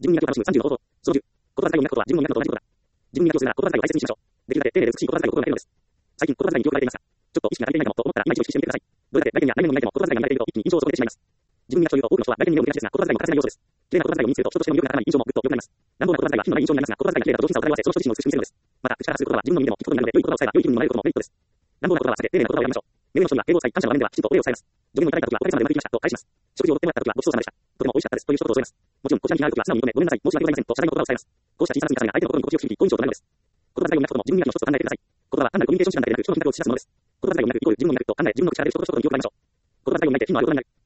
自分磨きを楽しむ30の方法。その10。言葉遣いを磨くことは自分を磨くことと同じことだ。自分磨きをするなら言葉遣いを大切にしましょう。できるだけ丁寧で美しい言葉遣いを心がけるのです。最近言葉遣いに気を配っていますが、ちょっと意識が足りていないかもと思ったら今一度意識してみてください。どれだけ来年や来年の磨いても言葉遣いが磨いていると一気に印象を損ねてしまいます。自分磨きというと多くの人は来年に目を見がちですが、言葉遣いも欠かせない要素です。綺麗な言葉遣いを身につけると人としての魅力が高まり印象もぐっと良くなります。乱暴な言葉遣いは品のない印象になりますが、言葉遣いが綺麗だと上品さを漂わせ、その人自身の美しく見せるのです。また、口から発する言葉は自分の耳でも聞くことになるので、良い言葉を伝えば良い気分にもなれることもメリットです。乱暴な言葉は避け、丁寧な言葉を選びましょう。目上の人には敬語を使い、感謝の場面ではきちんとお礼を伝えます。助言をいただいたときはおかげさまでうまくいきましたと返します。食事をおごってもらったときはごちそうさまでした。とても美味しかったですという一言を添えます。もちろん、こちらに気があるときは素直に認め、ごめんなさい、申し訳ございませんと謝罪の言葉を伝えます。こうした小さな積み重ねが相手の心に心地よく響き、好印象となるのです。言葉遣いを磨くことも自分磨きの一つと考えてください。言葉は単なるコミュニケーション手段だけでなく、人の品格を打ち出すものです。言葉遣いを磨くイコール自分を磨くと考え、自分の口から出る一言一言に気を配りましょう。言葉遣いを磨いて品のある大人になる。